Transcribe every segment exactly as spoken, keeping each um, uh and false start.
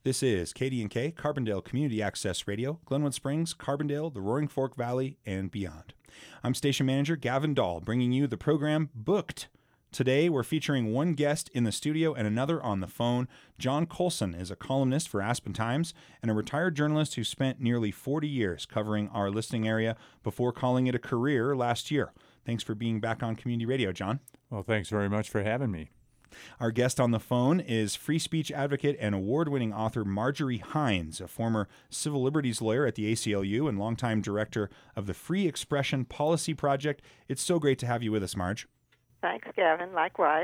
This is K D and K, Carbondale Community Access Radio, Glenwood Springs, Carbondale, the Roaring Fork Valley, and beyond. I'm station manager Gavin Dahl, bringing you the program Booked. Today, we're featuring one guest in the studio and another on the phone. John Colson is a columnist for Aspen Times and a retired journalist who spent nearly forty years covering our listening area before calling it a career last year. Thanks for being back on Community Radio, John. Well, thanks very much for having me. Our guest on the phone is free speech advocate and award-winning author Marjorie Hines, a former civil liberties lawyer at the A C L U and longtime director of the Free Expression Policy Project. It's so great to have you with us, Marge. Thanks, Gavin. Likewise.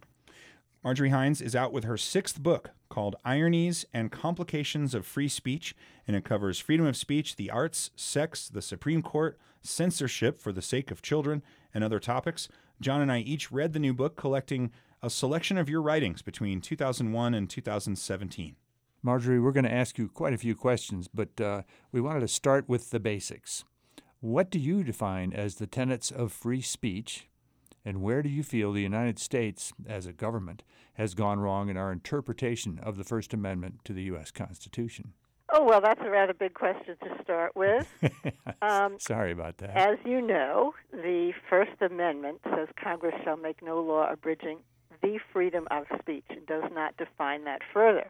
Marjorie Hines is out with her sixth book called Ironies and Complications of Free Speech, and it covers freedom of speech, the arts, sex, the Supreme Court, censorship for the sake of children, and other topics. John and I each read the new book, collecting a selection of your writings between two thousand one and two thousand seventeen. Marjorie, we're going to ask you quite a few questions, but uh, we wanted to start with the basics. What do you define as the tenets of free speech, and where do you feel the United States, as a government, has gone wrong in our interpretation of the First Amendment to the U S Constitution? Oh, well, that's a rather big question to start with. Um, Sorry about that. As you know, the First Amendment says Congress shall make no law abridging the freedom of speech and does not define that further.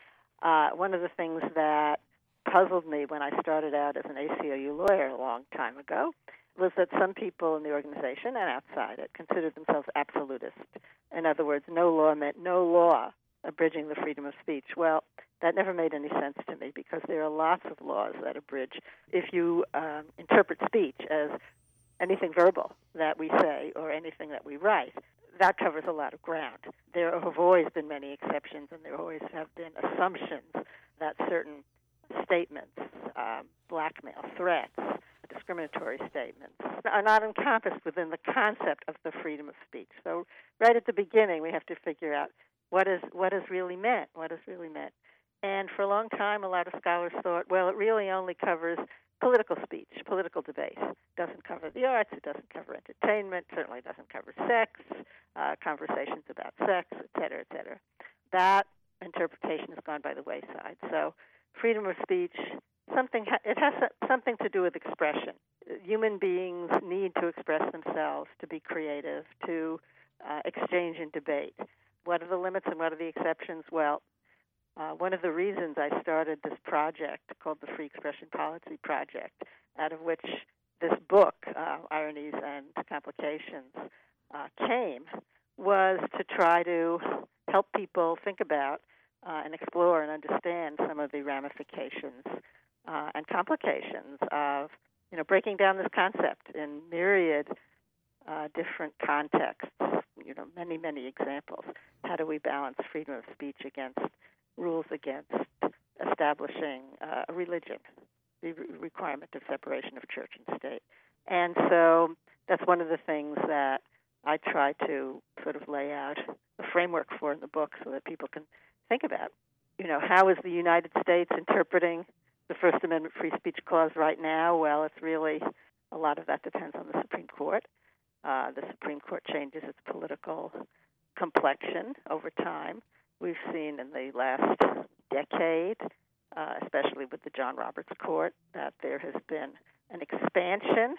Uh, one of the things that puzzled me when I started out as an A C L U lawyer a long time ago was that some people in the organization and outside it considered themselves absolutist. In other words, no law meant no law abridging the freedom of speech. Well, that never made any sense to me because there are lots of laws that abridge. If you um, interpret speech as anything verbal that we say or anything that we write, that covers a lot of ground. There have always been many exceptions, and there always have been assumptions that certain statements, um, blackmail, threats, discriminatory statements, are not encompassed within the concept of the freedom of speech. So right at the beginning, we have to figure out what is what is really meant, what is really meant. And for a long time, a lot of scholars thought, well, it really only covers political speech, political debate. It doesn't cover the arts, it doesn't cover entertainment, certainly doesn't cover sex, uh, conversations about sex, et cetera, et cetera. That interpretation has gone by the wayside. So freedom of speech, something ha- it has something to do with expression. Human beings need to express themselves, to be creative, to uh, exchange and debate. What are the limits and what are the exceptions? Well, Uh, one of the reasons I started this project called the Free Expression Policy Project, out of which this book, uh, Ironies and Complications, uh, came, was to try to help people think about uh, and explore and understand some of the ramifications uh, and complications of, you know, breaking down this concept in myriad uh, different contexts, you know, many, many examples. How do we balance freedom of speech against rules against establishing uh, a religion, the re- requirement of separation of church and state. And so that's one of the things that I try to sort of lay out a framework for in the book so that people can think about, you know, how is the United States interpreting the First Amendment free speech clause right now? Well, it's really, a lot of that depends on the Supreme Court. Uh, the Supreme Court changes its political complexion over time. We've seen in the last decade, uh, especially with the John Roberts Court, that there has been an expansion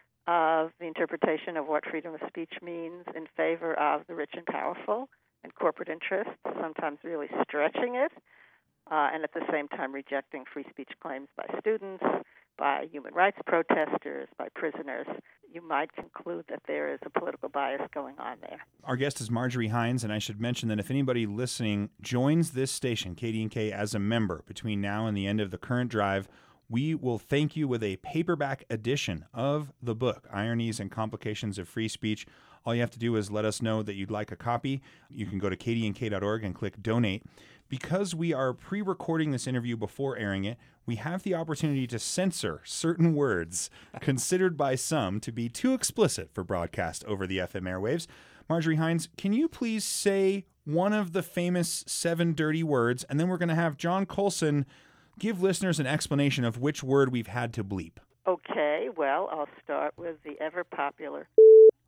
of the interpretation of what freedom of speech means in favor of the rich and powerful and corporate interests, sometimes really stretching it, uh, and at the same time rejecting free speech claims by students, by human rights protesters, by prisoners. You might conclude that there is a political bias going on there. Our guest is Marjorie Hines, and I should mention that if anybody listening joins this station, K D and K, as a member between now and the end of the current drive, we will thank you with a paperback edition of the book, Ironies and Complications of Free Speech. All you have to do is let us know that you'd like a copy. You can go to k d n k dot org and click Donate. Because we are pre-recording this interview before airing it, we have the opportunity to censor certain words considered by some to be too explicit for broadcast over the F M airwaves. Marjorie Hines, can you please say one of the famous seven dirty words, and then we're going to have John Colson give listeners an explanation of which word we've had to bleep. Okay, well, I'll start with the ever-popular.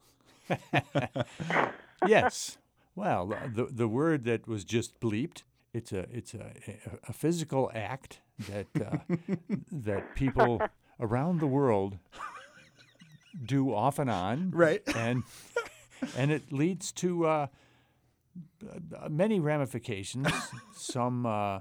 Yes. Well, the the word that was just bleeped it's a it's a, a physical act that uh, that people around the world do off and on, Right. and and it leads to uh, many ramifications. Some uh,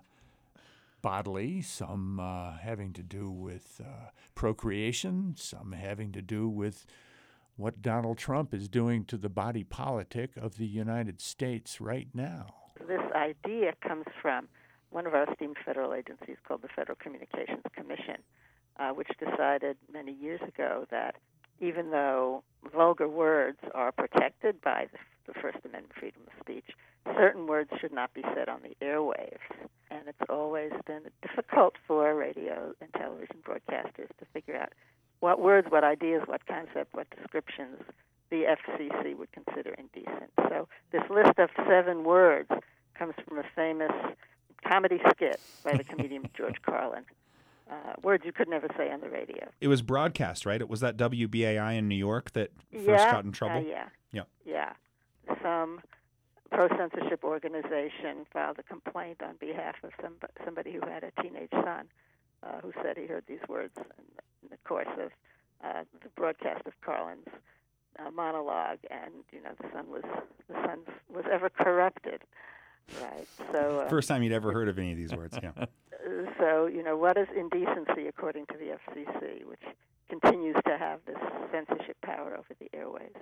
bodily, some uh, having to do with uh, procreation, some having to do with what Donald Trump is doing to the body politic of the United States right now. This idea comes from one of our esteemed federal agencies called the Federal Communications Commission, uh, which decided many years ago that even though vulgar words are protected by the, the First Amendment freedom of speech, certain words should not be said on the airwaves. And it's always been difficult for radio and television broadcasters to figure out what words, what ideas, what concepts, what descriptions the F C C would consider indecent. So this list of seven words comes from a famous comedy skit by the comedian George Carlin. Uh, words you could never say on the radio. It was broadcast, right? It was that W B A I in New York that first yeah, got in trouble? Uh, yeah. Yeah. Yeah. Some pro-censorship organization filed a complaint on behalf of some, somebody who had a teenage son uh, who said he heard these words in, in the course of uh, the broadcast of Carlin's uh, monologue, and you know the son was the son was ever corrupted, right? So uh, first time you'd ever heard of any of these words, yeah. So you know what is indecency according to the F C C, which continues to have this censorship power over the airwaves.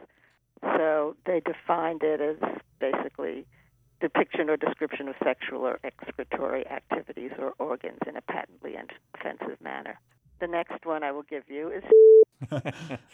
So they defined it as basically depiction or description of sexual or excretory activities or organs in a patently offensive manner. The next one I will give you is...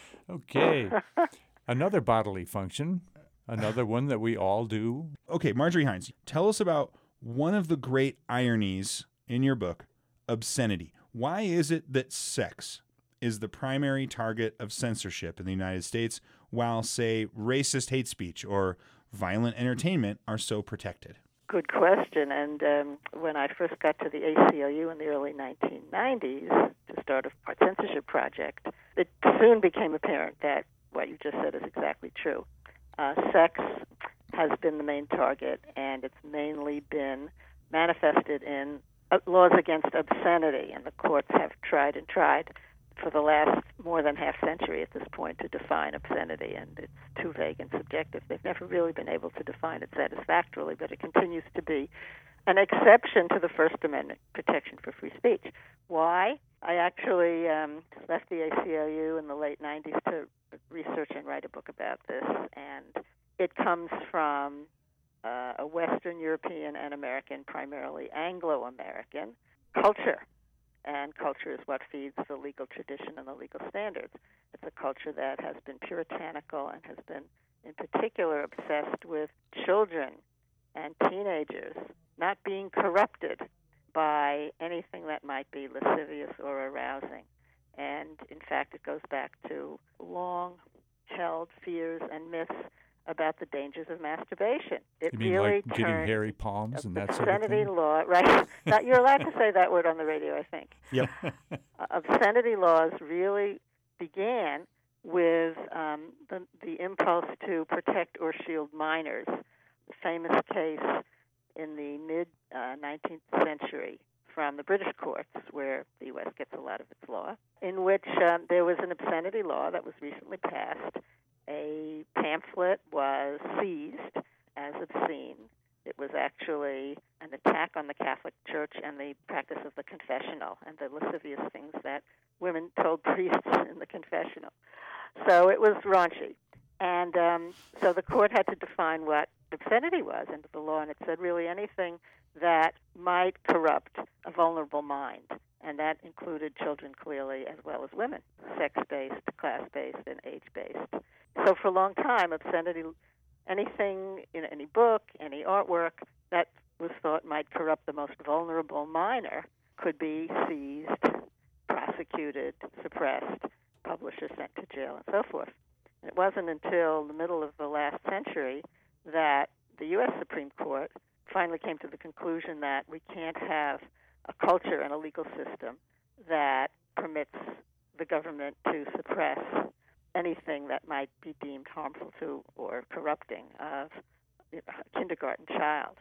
Okay. Another bodily function, another one that we all do. Okay, Marjorie Hines, tell us about one of the great ironies in your book, obscenity. Why is it that sex is the primary target of censorship in the United States, while, say, racist hate speech or violent entertainment are so protected? Good question. And um, when I first got to the A C L U in the early nineteen nineties to start a art censorship project, it soon became apparent that what you just said is exactly true. Uh, sex has been the main target, and it's mainly been manifested in uh, laws against obscenity, and the courts have tried and tried for the last more than half century at this point to define obscenity, and it's too vague and subjective. They've never really been able to define it satisfactorily, but it continues to be an exception to the First Amendment protection for free speech. Why? I actually um, left the A C L U in the late nineties to research and write a book about this, and it comes from uh, a Western European and American, primarily Anglo-American, culture. And culture is what feeds the legal tradition and the legal standards. It's a culture that has been puritanical and has been, in particular, obsessed with children and teenagers not being corrupted by anything that might be lascivious or arousing. And, in fact, it goes back to long-held fears and myths about the dangers of masturbation. It you mean really like getting turned hairy palms and that sort of obscenity thing? law, right? Now, you're allowed to say that word on the radio, I think. Yep. Uh, obscenity laws really began with um, the, the impulse to protect or shield minors. The famous case in the mid-nineteenth uh, century from the British courts, where the U S gets a lot of its law, in which um, there was an obscenity law that was recently passed. A pamphlet was seized as obscene. It was actually an attack on the Catholic Church and the practice of the confessional and the lascivious things that women told priests in the confessional. So it was raunchy. And um, so the court had to define what obscenity was under the law, and it said really anything that might corrupt a vulnerable mind. And that included children, clearly, as well as women, sex-based, class-based, and age-based. So for a long time, obscenity, anything in any book, any artwork that was thought might corrupt the most vulnerable minor could be seized, prosecuted, suppressed, publisher sent to jail, and so forth. And it wasn't until the middle of the last century that the U S Supreme Court finally came to the conclusion that we can't have a culture and a legal system that permits the government to suppress anything that might be deemed harmful to or corrupting of a kindergarten child.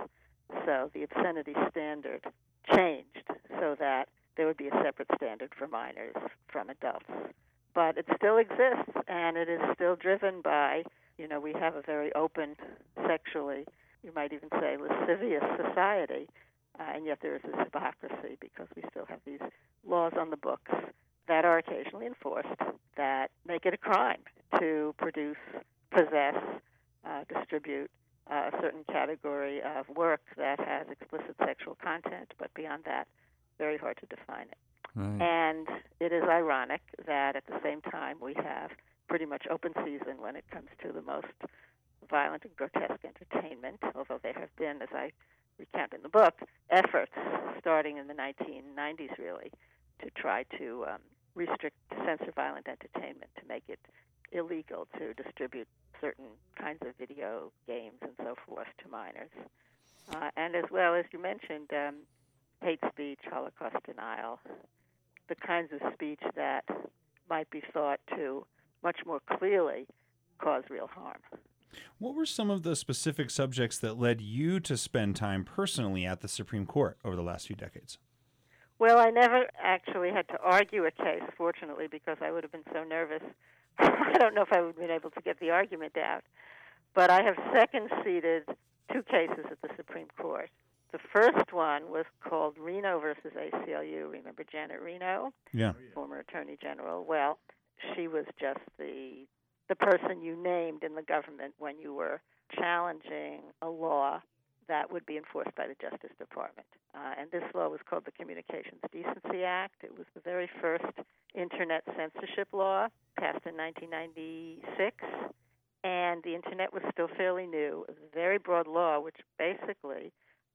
So the obscenity standard changed so that there would be a separate standard for minors from adults. But it still exists, and it is still driven by, you know, we have a very open, sexually, you might even say lascivious society, uh, and yet there is this hypocrisy because we still have these laws on the books that are occasionally enforced that make it a crime to produce, possess, uh, distribute uh, a certain category of work that has explicit sexual content, but beyond that, very hard to define it. Right. And it is ironic that at the same time we have pretty much open season when it comes to the most violent and grotesque entertainment, although there have been, as I recount in the book, efforts starting in the nineteen nineties really to try to um, restrict, censor violent entertainment, to make it illegal to distribute certain kinds of video games and so forth to minors. Uh, and as well, as you mentioned, um, hate speech, Holocaust denial, the kinds of speech that might be thought to much more clearly cause real harm. What were some of the specific subjects that led you to spend time personally at the Supreme Court over the last few decades? Well, I never actually had to argue a case, fortunately, because I would have been so nervous. I don't know if I would have been able to get the argument out. But I have second-seated two cases at the Supreme Court. The first one was called Reno versus A C L U. Remember Janet Reno? Yeah. Former Attorney General. Well, she was just the the person you named in the government when you were challenging a law that would be enforced by the Justice Department. Uh, and this law was called the Communications Decency Act. It was the very first Internet censorship law, passed in nineteen ninety-six. And the Internet was still fairly new. It was a very broad law, which basically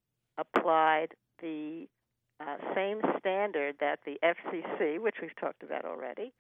applied the uh, same standard that the F C C, which we've talked about already,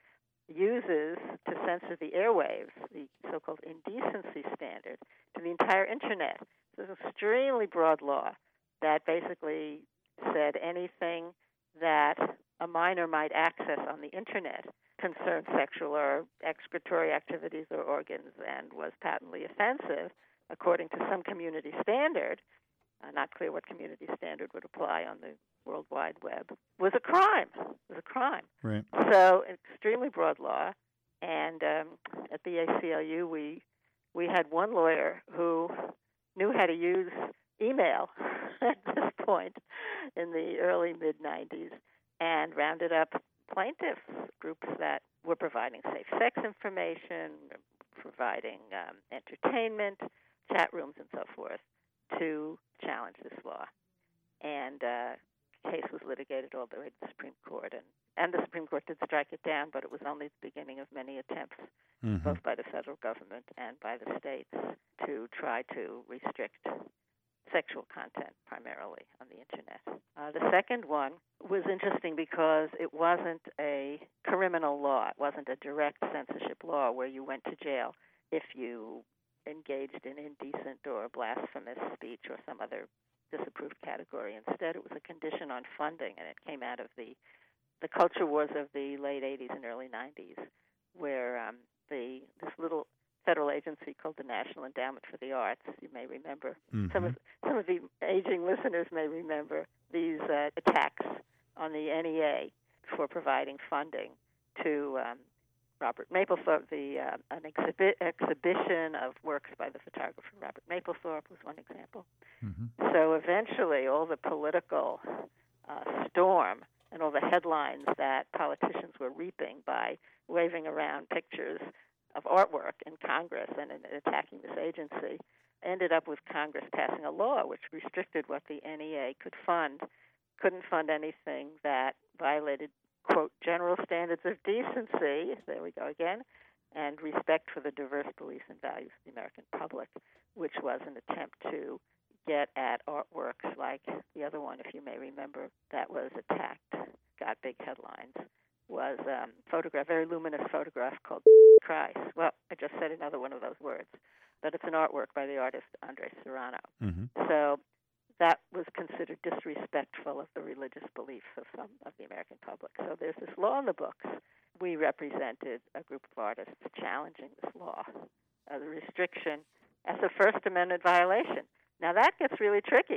uses to censor the airwaves, the so-called indecency standard, to the entire Internet. So it's an extremely broad law that basically said anything that a minor might access on the Internet concerned sexual or excretory activities or organs and was patently offensive according to some community standard. Uh, not clear what community standard would apply on the World Wide Web, was a crime. It was a crime. Right. So, extremely broad law. And um, at the A C L U, we we had one lawyer who knew how to use email at this point in the early mid nineties and rounded up plaintiffs, groups that were providing safe sex information, providing um, entertainment, chat rooms, and so forth, to challenge this law. And uh, the case was litigated all the way to the Supreme Court, and, and the Supreme Court did strike it down, but it was only the beginning of many attempts, Mm-hmm. both by the federal government and by the states, to try to restrict sexual content primarily on the Internet. Uh, the second one was interesting because it wasn't a criminal law. It wasn't a direct censorship law where you went to jail if you engaged in indecent or blasphemous speech or some other disapproved category. Instead, it was a condition on funding, and it came out of the the culture wars of the late eighties and early nineties, where um, the this little federal agency called the National Endowment for the Arts, you may remember, Mm-hmm. some of some of the aging listeners may remember these uh, attacks on the N E A for providing funding to um, Robert Mapplethorpe. The uh, an exhibi- exhibition of works by the photographer Robert Mapplethorpe was one example. Mm-hmm. So eventually, all the political uh, storm and all the headlines that politicians were reaping by waving around pictures of artwork in Congress and, and attacking this agency ended up with Congress passing a law which restricted what the N E A could fund, couldn't fund anything that violated, quote, general standards of decency, there we go again, and respect for the diverse beliefs and values of the American public, which was an attempt to get at artworks like the other one, if you may remember, that was attacked, got big headlines, was um, photograph, very luminous photograph called Christ. Well, I just said another one of those words, but it's an artwork by the artist Andre Serrano. Mm-hmm. So that was considered disrespectful of the religious beliefs of some of the American public. So there's this law in the books. We represented a group of artists challenging this law, uh, the restriction as a First Amendment violation. Now that gets really tricky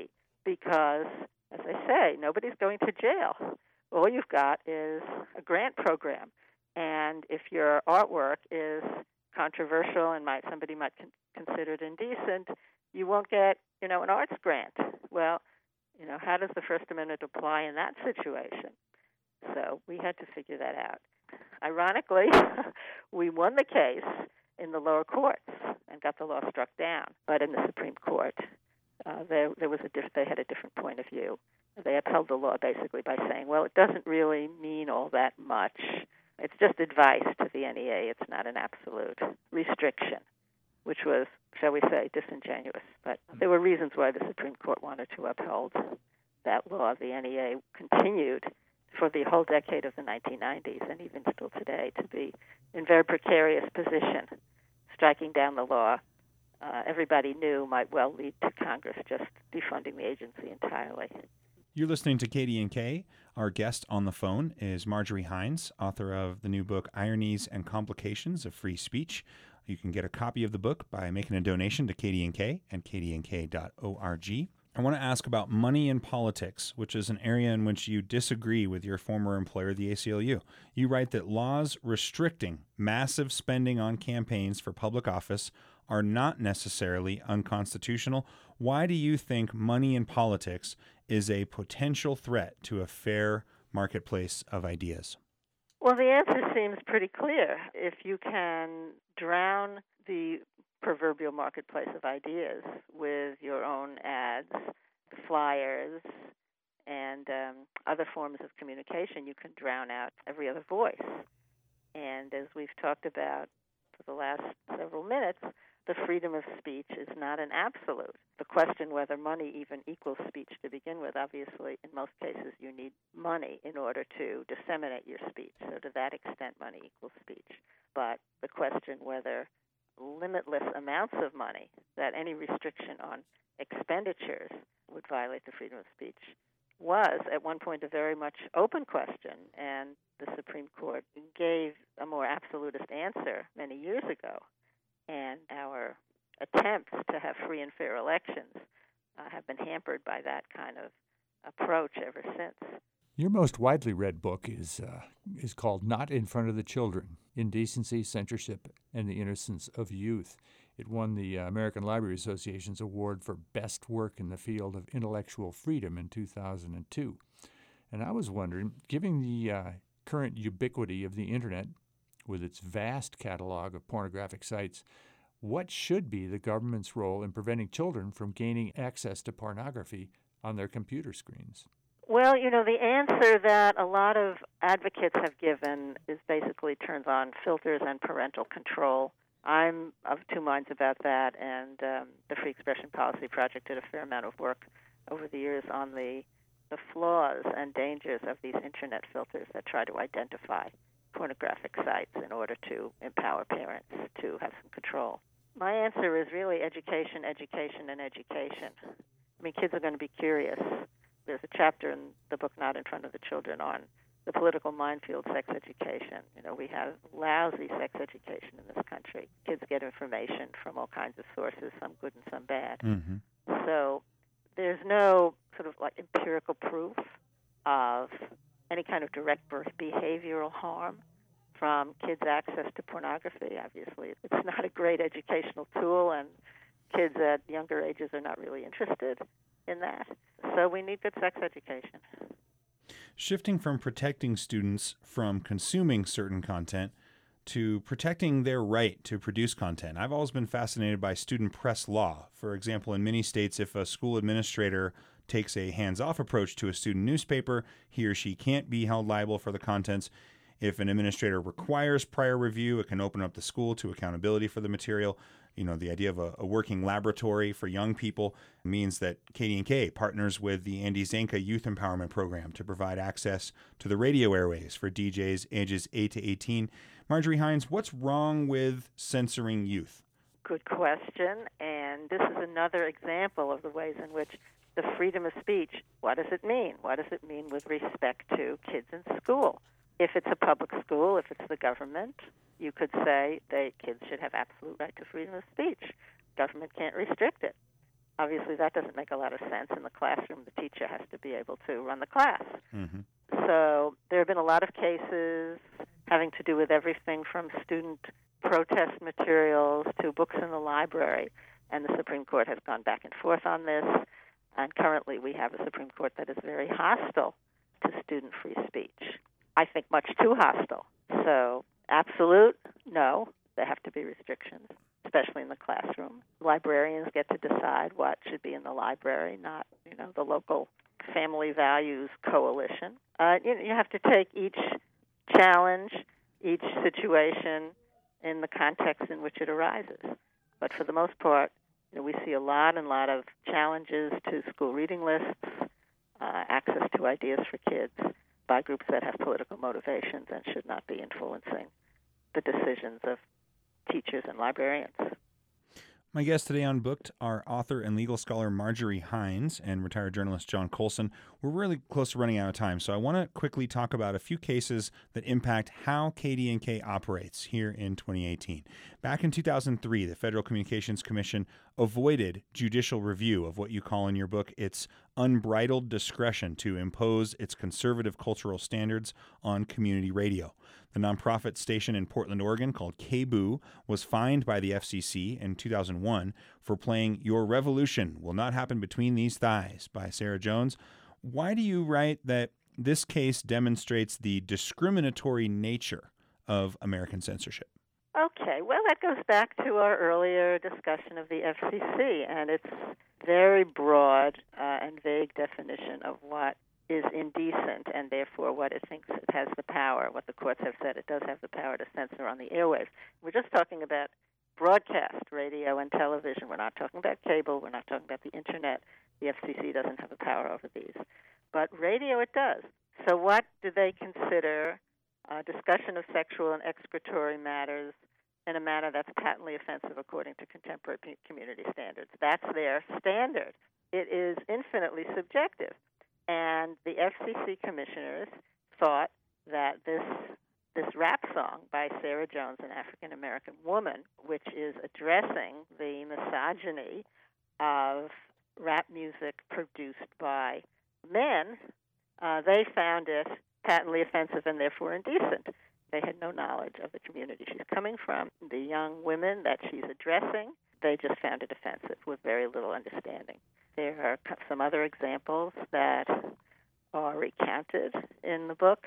because, as I say, nobody's going to jail. All you've got is a grant program. And if your artwork is controversial and might somebody might con- consider it indecent, you won't get, you know, an arts grant. Well, you know, how does the First Amendment apply in that situation? So we had to figure that out. Ironically, we won the case in the lower courts and got the law struck down. But in the Supreme Court, uh, there, there was a diff- they had a different point of view. They upheld the law basically by saying, well, it doesn't really mean all that much. It's just advice to the N E A. It's not an absolute restriction, which was, shall we say, disingenuous. But there were reasons why the Supreme Court wanted to uphold that law. The N E A continued for the whole decade of the nineteen nineties and even still today to be in very precarious position. Striking down the law, uh, everybody knew might well lead to Congress just defunding the agency entirely. You're listening to Katie and Kay. Our guest on the phone is Marjorie Hines, author of the new book, Ironies and Complications of Free Speech. You can get a copy of the book by making a donation to Katie and Kay at katie and kay dot org. I want to ask about money in politics, which is an area in which you disagree with your former employer, the A C L U. You write that laws restricting massive spending on campaigns for public office are not necessarily unconstitutional. Why do you think money in politics is a potential threat to a fair marketplace of ideas? Well, the answer seems pretty clear. If you can drown the proverbial marketplace of ideas with your own ads, flyers, and um, other forms of communication, you can drown out every other voice. And as we've talked about for the last several minutes, the freedom of speech is not an absolute. The question whether money even equals speech to begin with, obviously, in most cases, you need money in order to disseminate your speech. So to that extent, money equals speech. But the question whether limitless amounts of money, that any restriction on expenditures would violate the freedom of speech, was at one point a very much open question. And the Supreme Court gave a more absolutist answer many years ago. And our attempts to have free and fair elections uh, have been hampered by that kind of approach ever since. Your most widely read book is uh, is called Not in Front of the Children, Indecency, Censorship, and the Innocence of Youth. It won the uh, American Library Association's award for best work in the field of intellectual freedom in two thousand two. And I was wondering, given the uh, current ubiquity of the Internet, with its vast catalog of pornographic sites, what should be the government's role in preventing children from gaining access to pornography on their computer screens? Well, you know, the answer that a lot of advocates have given is basically turns on filters and parental control. I'm of two minds about that, and um, the Free Expression Policy Project did a fair amount of work over the years on the, the flaws and dangers of these Internet filters that try to identify pornographic sites in order to empower parents to have some control. My answer is really education, education, and education. I mean, kids are going to be curious. There's a chapter in the book, Not in Front of the Children, on the political minefield, sex education. You know, we have lousy sex education in this country. Kids get information from all kinds of sources, some good and some bad. Mm-hmm. So there's no sort of like empirical proof of any kind of direct behavioral harm from kids' access to pornography. Obviously, it's not a great educational tool, and kids at younger ages are not really interested in that. So we need good sex education. Shifting from protecting students from consuming certain content to protecting their right to produce content. I've always been fascinated by student press law. For example, in many states, if a school administrator takes a hands-off approach to a student newspaper, he or she can't be held liable for the contents. If an administrator requires prior review, it can open up the school to accountability for the material. You know, the idea of a, a working laboratory for young people means that Katie and Kay partners with the Andy Zanka Youth Empowerment Program to provide access to the radio airways for D Js ages eight to eighteen. Marjorie Hines, what's wrong with censoring youth? Good question, and this is another example of the ways in which the freedom of speech, what does it mean? What does it mean with respect to kids in school? If it's a public school, if it's the government, you could say that kids should have absolute right to freedom of speech. Government can't restrict it. Obviously, that doesn't make a lot of sense. In the classroom, the teacher has to be able to run the class. Mm-hmm. So there have been a lot of cases having to do with everything from student protest materials to books in the library, and the Supreme Court has gone back and forth on this, and currently we have a Supreme Court that is very hostile to student free speech. I think much too hostile. So absolute, no, there have to be restrictions, especially in the classroom. Librarians get to decide what should be in the library, not, you know, the local family values coalition. Uh, you, you have to take each challenge, each situation in the context in which it arises. But for the most part, you know, we see a lot and lot of challenges to school reading lists, uh, access to ideas for kids by groups that have political motivations and should not be influencing the decisions of teachers and librarians. My guests today on Booked are author and legal scholar Marjorie Hines and retired journalist John Colson. We're really close to running out of time, so I want to quickly talk about a few cases that impact how K D N K operates here in twenty eighteen. Back in two thousand three, the Federal Communications Commission avoided judicial review of what you call in your book its unbridled discretion to impose its conservative cultural standards on community radio. The nonprofit station in Portland, Oregon, called K B O O, was fined by the F C C in two thousand one for playing Your Revolution Will Not Happen Between These Thighs by Sarah Jones. Why do you write that this case demonstrates the discriminatory nature of American censorship? Okay, well, that goes back to our earlier discussion of the F C C and its very broad uh, and vague definition of what is indecent and therefore what it thinks it has the power, what the courts have said it does have the power to censor on the airwaves. We're just talking about broadcast radio and television. We're not talking about cable. We're not talking about the Internet. The F C C doesn't have the power over these. But radio it does. So what do they consider uh, discussion of sexual and excretory matters in a manner that's patently offensive according to contemporary p- community standards? That's their standard. It is infinitely subjective. And the F C C commissioners thought that this this rap song by Sarah Jones, an African-American woman, which is addressing the misogyny of rap music produced by men, uh, they found it patently offensive and therefore indecent. They had no knowledge of the community she's coming from, the young women that she's addressing. They just found it offensive with very little understanding. There are some other examples that are recounted in the book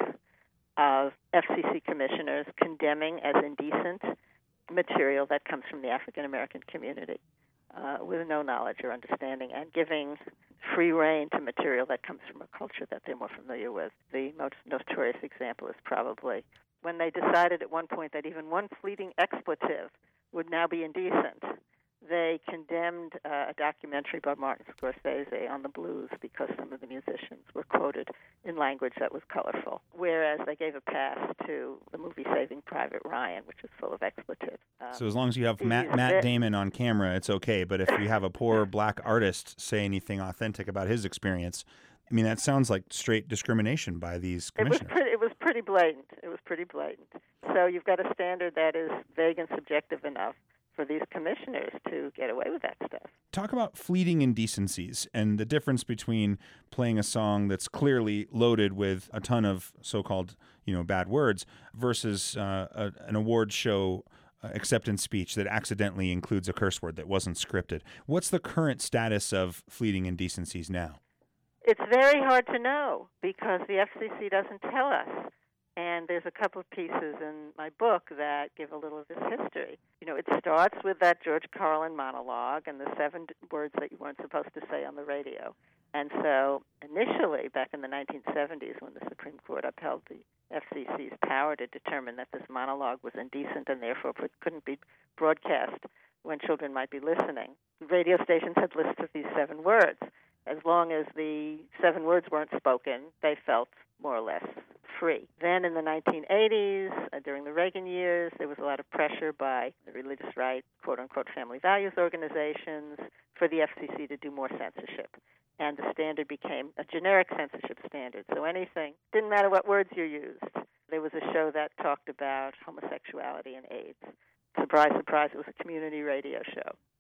of F C C commissioners condemning as indecent material that comes from the African-American community uh, with no knowledge or understanding and giving free rein to material that comes from a culture that they're more familiar with. The most notorious example is probably when they decided at one point that even one fleeting expletive would now be indecent. They condemned uh, a documentary by Martin Scorsese on the blues because some of the musicians were quoted in language that was colorful, whereas they gave a pass to the movie Saving Private Ryan, which is full of expletives. Um, so as long as you have Matt, Matt Damon on camera, it's okay. But if you have a poor black artist say anything authentic about his experience, I mean, that sounds like straight discrimination by these commissioners. It was pretty, it was pretty blatant. It was pretty blatant. So you've got a standard that is vague and subjective enough for these commissioners to get away with that stuff. Talk about fleeting indecencies and the difference between playing a song that's clearly loaded with a ton of so-called, you know, bad words versus uh, a, an award show uh, acceptance speech that accidentally includes a curse word that wasn't scripted. What's the current status of fleeting indecencies now? It's very hard to know because the F C C doesn't tell us. And there's a couple of pieces in my book that give a little of this history. You know, it starts with that George Carlin monologue and the seven words that you weren't supposed to say on the radio. And so initially, back in the nineteen seventies, when the Supreme Court upheld the F C C's power to determine that this monologue was indecent and therefore couldn't be broadcast when children might be listening, radio stations had lists of these seven words. As long as the seven words weren't spoken, they felt more or less free. Then in the nineteen eighties, uh, during the Reagan years, there was a lot of pressure by the religious right, quote-unquote, family values organizations for the F C C to do more censorship. And the standard became a generic censorship standard. So anything, didn't matter what words you used. There was a show that talked about homosexuality and AIDS. Surprise, surprise, it was a community radio show.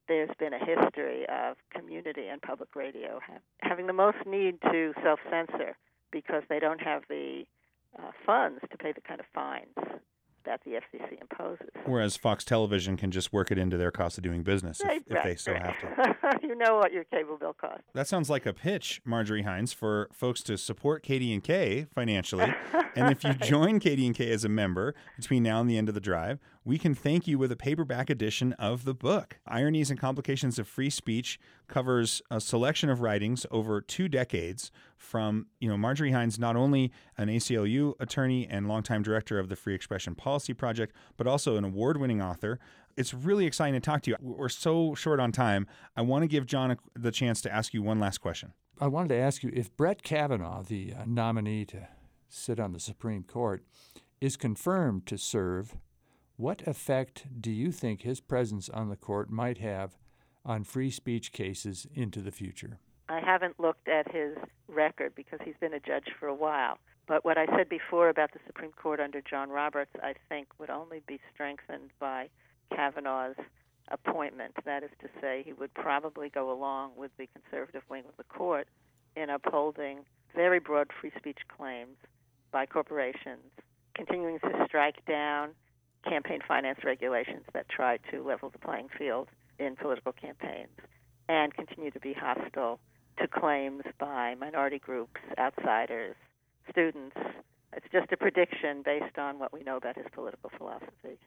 there's been a history of community and public radio ha- having the most need to self-censor because they don't have the uh, funds to pay the kind of fines that the F C C imposes. Whereas Fox Television can just work it into their cost of doing business if, Right, if they so right. have to. You know what your cable bill costs. That sounds like a pitch, Marjorie Hines, for folks to support K D and K financially. And if you join K D and K as a member between now and the end of the drive, we can thank you with a paperback edition of the book. Ironies and Complications of Free Speech covers a selection of writings over two decades from, you know, Marjorie Hines, not only an A C L U attorney and longtime director of the Free Expression Policy Project, but also an award-winning author. It's really exciting to talk to you. We're so short on time. I want to give John a, the chance to ask you one last question. I wanted to ask you, if Brett Kavanaugh, the uh, nominee to sit on the Supreme Court, is confirmed to serve, what effect do you think his presence on the court might have on free speech cases into the future? I haven't looked at his record because he's been a judge for a while. But what I said before about the Supreme Court under John Roberts, I think would only be strengthened by Kavanaugh's appointment. That is to say, he would probably go along with the conservative wing of the court in upholding very broad free speech claims by corporations, continuing to strike down campaign finance regulations that try to level the playing field in political campaigns, and continue to be hostile to claims by minority groups, outsiders, students. It's just a prediction based on what we know about his political philosophy.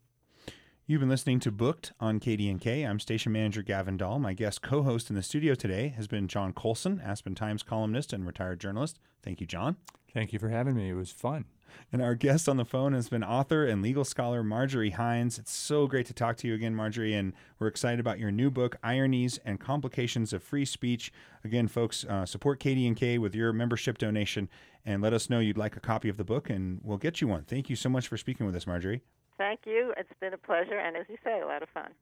You've been listening to Booked on K D and K. I'm station manager Gavin Dahl. My guest co-host in the studio today has been John Colson, Aspen Times columnist and retired journalist. Thank you, John. Thank you for having me. It was fun. And our guest on the phone has been author and legal scholar Marjorie Hines. It's so great to talk to you again, Marjorie, and we're excited about your new book, Ironies and Complications of Free Speech. Again, folks, uh, support K D and K with your membership donation and let us know you'd like a copy of the book, and we'll get you one. Thank you so much for speaking with us, Marjorie. Thank you. It's been a pleasure, and as you say, a lot of fun.